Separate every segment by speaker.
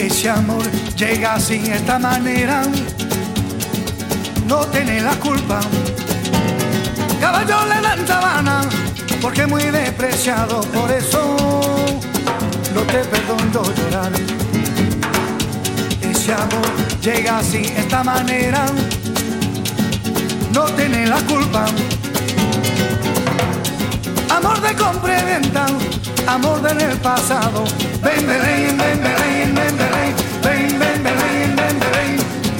Speaker 1: Ese amor llega así, de esta manera, no tiene la culpa. Caballo le dan sabana, porque es muy despreciado, por eso no te perdono llorar. Ese amor llega así, de esta manera, no tiene la culpa. Amor de compra y venta, amor del pasado. Ven, Belén, ven, Belén, ven, Belén, ven, ven, Belén, ven, Belén.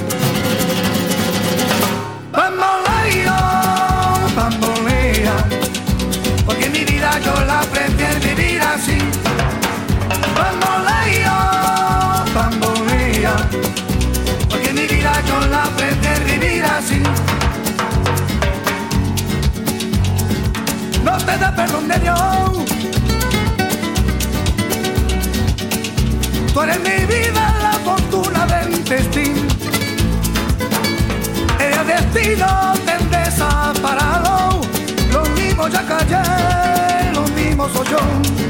Speaker 1: Bamboleo, bambolea, porque mi vida yo la prefiero vivir así. Bamboleo, bambolea, porque mi vida yo la prefiero vivir así. No te da perdón de Dios. Tú eres mi vida, la fortuna del destino. El destino te desaparado. Lo mismo ya callé, lo mismo soy yo.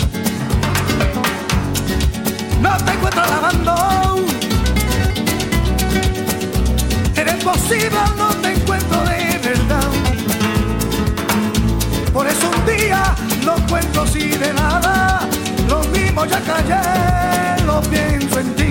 Speaker 1: No te encuentro lavando. Eres posible, no te encuentro de verdad. Por eso un día no cuento así de nada. Lo mismo ya callé, lo pienso en ti.